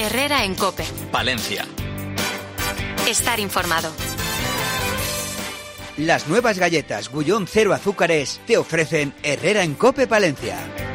Herrera en COPE. Palencia. Estar informado. Las nuevas galletas Gullón 0 azúcares te ofrecen Herrera en COPE Palencia.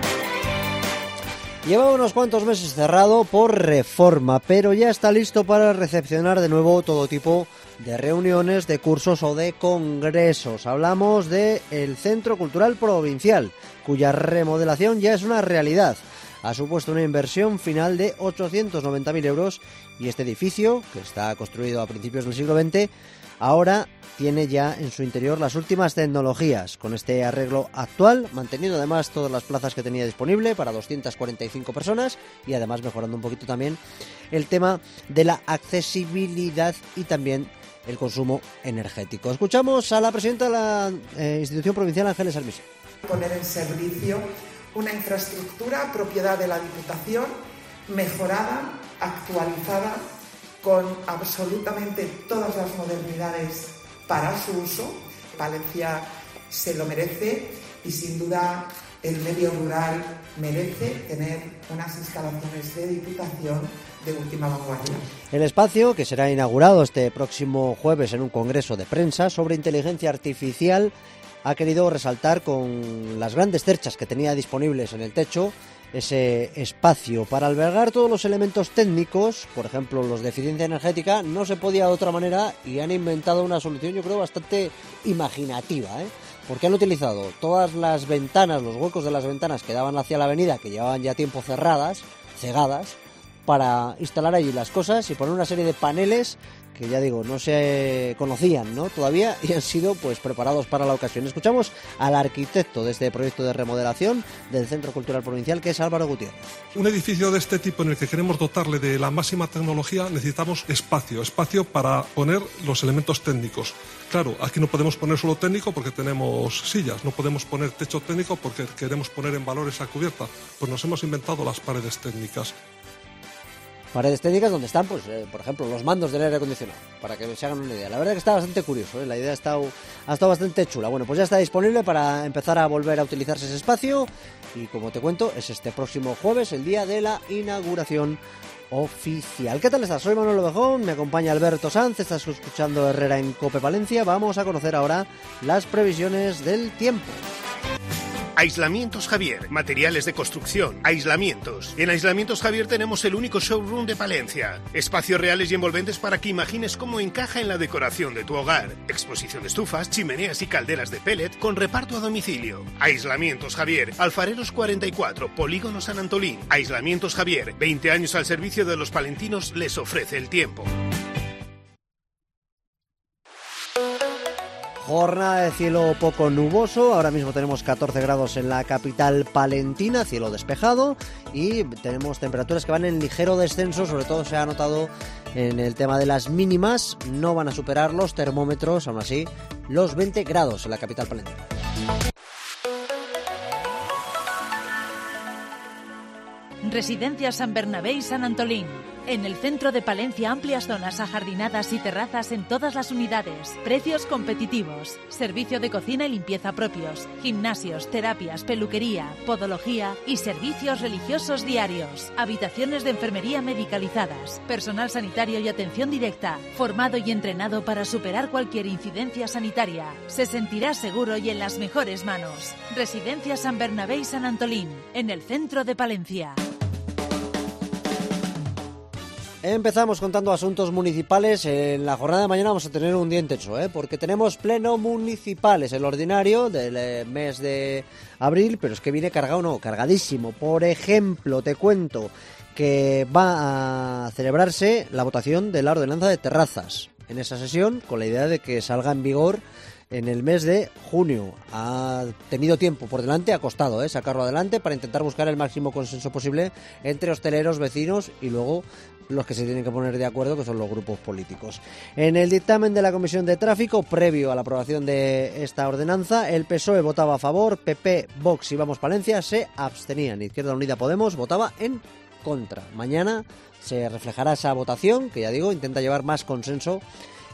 Lleva unos cuantos meses cerrado por reforma, pero ya está listo para recepcionar de nuevo todo tipo de reuniones, de cursos o de congresos. Hablamos del Centro Cultural Provincial, cuya remodelación ya es una realidad. Ha supuesto una inversión final de 890.000 euros y este edificio, que está construido a principios del siglo XX, ahora tiene ya en su interior las últimas tecnologías, con este arreglo actual, manteniendo además todas las plazas que tenía disponible para 245 personas y además mejorando un poquito también el tema de la accesibilidad y también el consumo energético. Escuchamos a la presidenta de la institución provincial, Ángeles Armisa. Poner en servicio una infraestructura propiedad de la Diputación, mejorada, actualizada, con absolutamente todas las modernidades para su uso. Palencia se lo merece y sin duda el medio rural merece tener unas instalaciones de Diputación de última vanguardia. El espacio, que será inaugurado este próximo jueves en un congreso de prensa sobre inteligencia artificial, ha querido resaltar con las grandes cerchas que tenía disponibles en el techo ese espacio para albergar todos los elementos técnicos, por ejemplo los de eficiencia energética. No se podía de otra manera y han inventado una solución, yo creo, bastante imaginativa, porque han utilizado todas las ventanas, los huecos de las ventanas que daban hacia la avenida, que llevaban ya tiempo cegadas, para instalar allí las cosas y poner una serie de paneles que, ya digo, no se conocían, ¿no?, todavía, y han sido pues preparados para la ocasión. Escuchamos al arquitecto de este proyecto de remodelación del Centro Cultural Provincial, que es Álvaro Gutiérrez. Un edificio de este tipo en el que queremos dotarle de la máxima tecnología, necesitamos espacio para poner los elementos técnicos. Claro, aquí no podemos poner solo técnico porque tenemos sillas, no podemos poner techo técnico porque queremos poner en valor esa cubierta, pues nos hemos inventado las paredes técnicas. Paredes técnicas donde están, pues, por ejemplo, los mandos del aire acondicionado, para que se hagan una idea. La verdad es que está bastante curioso, la idea ha estado bastante chula. Bueno, pues ya está disponible para empezar a volver a utilizarse ese espacio y, como te cuento, es este próximo jueves, el día de la inauguración oficial. ¿Qué tal estás? Soy Manuel Ovejón, me acompaña Alberto Sanz, estás escuchando Herrera en COPE Palencia. Vamos a conocer ahora las previsiones del tiempo. Aislamientos Javier, materiales de construcción, aislamientos. En Aislamientos Javier tenemos el único showroom de Palencia. Espacios reales y envolventes para que imagines cómo encaja en la decoración de tu hogar. Exposición de estufas, chimeneas y calderas de pellet con reparto a domicilio. Aislamientos Javier, Alfareros 44, Polígono San Antolín. Aislamientos Javier, 20 años al servicio de los palentinos, les ofrece el tiempo. Jornada de cielo poco nuboso, ahora mismo tenemos 14 grados en la capital palentina, cielo despejado, y tenemos temperaturas que van en ligero descenso, sobre todo se ha notado en el tema de las mínimas, no van a superar los termómetros, aún así, los 20 grados en la capital palentina. Residencia San Bernabé y San Antolín. En el centro de Palencia, amplias zonas ajardinadas y terrazas en todas las unidades. Precios competitivos. Servicio de cocina y limpieza propios. Gimnasios, terapias, peluquería, podología y servicios religiosos diarios. Habitaciones de enfermería medicalizadas. Personal sanitario y atención directa. Formado y entrenado para superar cualquier incidencia sanitaria. Se sentirá seguro y en las mejores manos. Residencia San Bernabé y San Antolín. En el centro de Palencia. Empezamos contando asuntos municipales. En la jornada de mañana vamos a tener un día intenso, porque tenemos pleno municipal. Es el ordinario del mes de abril, pero es que viene cargado, cargadísimo. Por ejemplo, te cuento que va a celebrarse la votación de la ordenanza de terrazas. En esa sesión, con la idea de que salga en vigor en el mes de junio. Ha tenido tiempo por delante, ha costado sacarlo adelante para intentar buscar el máximo consenso posible entre hosteleros, vecinos y luego los que se tienen que poner de acuerdo, que son los grupos políticos. En el dictamen de la Comisión de Tráfico, previo a la aprobación de esta ordenanza, el PSOE votaba a favor, PP, Vox y Vamos Palencia se abstenían. Izquierda Unida Podemos votaba en contra. Mañana se reflejará esa votación, que ya digo, intenta llevar más consenso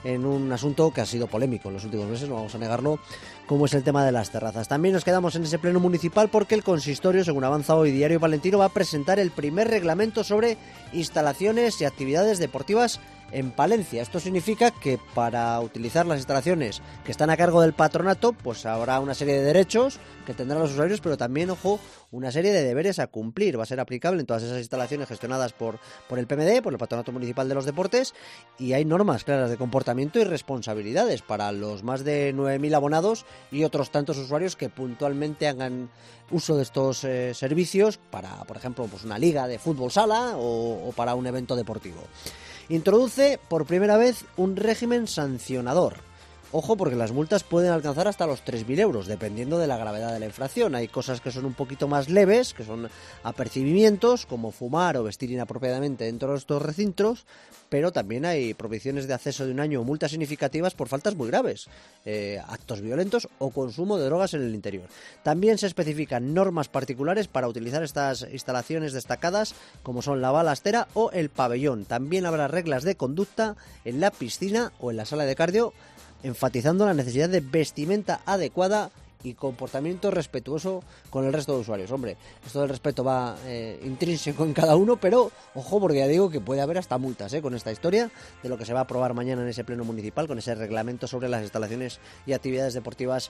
en un asunto que ha sido polémico en los últimos meses, no vamos a negarlo, como es el tema de las terrazas. También nos quedamos en ese pleno municipal porque el consistorio, según avanza hoy Diario Palentino, va a presentar el primer reglamento sobre instalaciones y actividades deportivas en Palencia. Esto significa que para utilizar las instalaciones que están a cargo del patronato, pues habrá una serie de derechos que tendrán los usuarios, pero también, ojo, una serie de deberes a cumplir. Va a ser aplicable en todas esas instalaciones gestionadas por el PMD, por el Patronato Municipal de los Deportes, y hay normas claras de comportamiento y responsabilidades para los más de 9.000 abonados y otros tantos usuarios que puntualmente hagan uso de estos servicios para, por ejemplo, pues una liga de fútbol sala o para un evento deportivo. Introduce por primera vez un régimen sancionador. Ojo, porque las multas pueden alcanzar hasta los 3.000 euros, dependiendo de la gravedad de la infracción. Hay cosas que son un poquito más leves, que son apercibimientos, como fumar o vestir inapropiadamente dentro de estos recintos, pero también hay prohibiciones de acceso de 1 año o multas significativas por faltas muy graves, actos violentos o consumo de drogas en el interior. También se especifican normas particulares para utilizar estas instalaciones destacadas, como son la balastera o el pabellón. También habrá reglas de conducta en la piscina o en la sala de cardio, enfatizando la necesidad de vestimenta adecuada y comportamiento respetuoso con el resto de usuarios. Hombre, esto del respeto va intrínseco en cada uno, pero ojo, porque ya digo que puede haber hasta multas con esta historia de lo que se va a aprobar mañana en ese pleno municipal, con ese reglamento sobre las instalaciones y actividades deportivas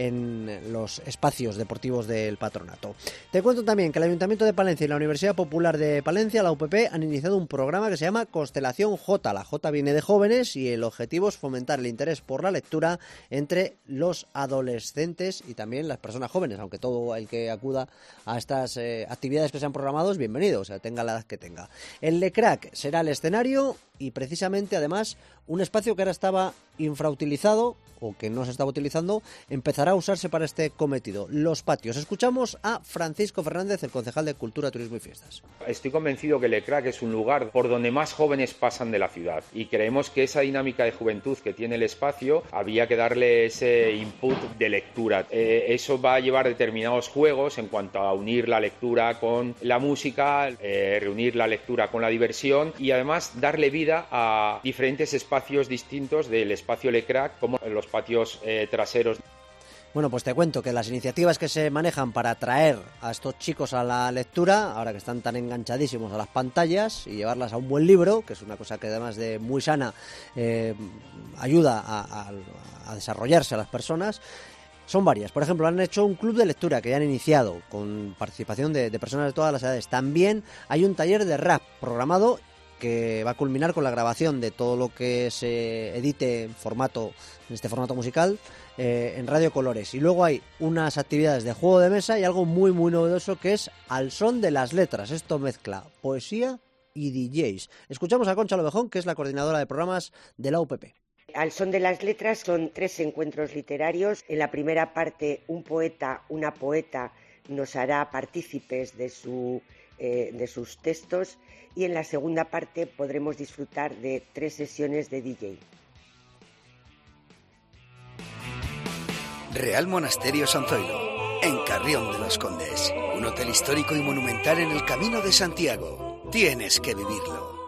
en los espacios deportivos del patronato. Te cuento también que el Ayuntamiento de Palencia y la Universidad Popular de Palencia, la UPP, han iniciado un programa que se llama Constelación J. La J viene de jóvenes y el objetivo es fomentar el interés por la lectura entre los adolescentes y también las personas jóvenes, aunque todo el que acuda a estas actividades que se han programado es bienvenido, o sea, tenga la edad que tenga. El LECRAC será el escenario y precisamente, además, un espacio que ahora estaba infrautilizado o que no se estaba utilizando, empezará a usarse para este cometido, los patios. Escuchamos a Francisco Fernández, el concejal de Cultura, Turismo y Fiestas. Estoy convencido que el LECRAC es un lugar por donde más jóvenes pasan de la ciudad y creemos que esa dinámica de juventud que tiene el espacio había que darle ese input de lectura. Eso va a llevar determinados juegos en cuanto a unir la lectura con la música, reunir la lectura con la diversión y además darle vida a diferentes espacios distintos del espacio LECRAC, como los patios traseros. Bueno, pues te cuento que las iniciativas que se manejan para atraer a estos chicos a la lectura, ahora que están tan enganchadísimos a las pantallas, y llevarlas a un buen libro, que es una cosa que además de muy sana ayuda a desarrollarse a las personas, son varias. Por ejemplo, han hecho un club de lectura que ya han iniciado con participación de personas de todas las edades. También hay un taller de rap programado que va a culminar con la grabación de todo lo que se edite en este formato musical en Radio Colores. Y luego hay unas actividades de juego de mesa y algo muy muy novedoso que es Al son de las letras. Esto mezcla poesía y DJs. Escuchamos a Concha Lobejón, que es la coordinadora de programas de la UPP. Al son de las letras son 3 encuentros literarios. En la primera parte, un poeta, una poeta nos hará partícipes de sus textos, y en la segunda parte podremos disfrutar de 3 sesiones de DJ. Real Monasterio San Zoilo, en Carrión de los Condes. Un hotel histórico y monumental en el Camino de Santiago. Tienes que vivirlo.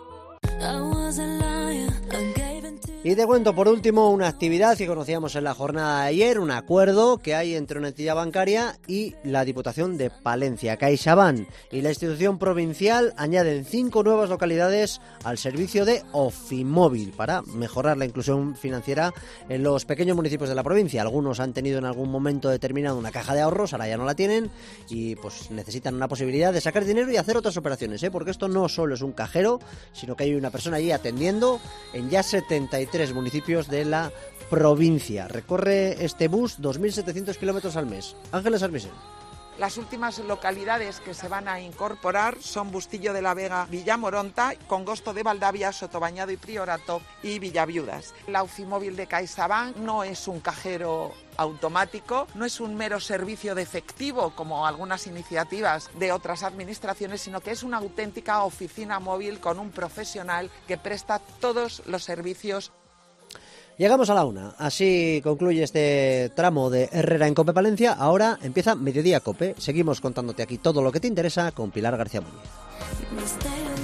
Y te cuento por último una actividad que conocíamos en la jornada de ayer, un acuerdo que hay entre una entidad bancaria y la Diputación de Palencia. CaixaBank y la institución provincial añaden 5 nuevas localidades al servicio de Ofimóvil para mejorar la inclusión financiera en los pequeños municipios de la provincia. Algunos han tenido en algún momento determinado una caja de ahorros, ahora ya no la tienen y pues necesitan una posibilidad de sacar dinero y hacer otras operaciones, porque esto no solo es un cajero, sino que hay una persona allí atendiendo en ya 73 municipios de la provincia. Recorre este bus 2.700 kilómetros al mes. Ángeles Armisen. Las últimas localidades que se van a incorporar son Bustillo de la Vega, Villamoronta, Congosto de Valdavia, Sotobañado y Priorato y Villaviudas. La Ofimóvil de CaixaBank no es un cajero automático, no es un mero servicio de efectivo como algunas iniciativas de otras administraciones, sino que es una auténtica oficina móvil con un profesional que presta todos los servicios. Llegamos a la 1, así concluye este tramo de Herrera en COPE Palencia. Ahora empieza Mediodía COPE, seguimos contándote aquí todo lo que te interesa con Pilar García Muñiz.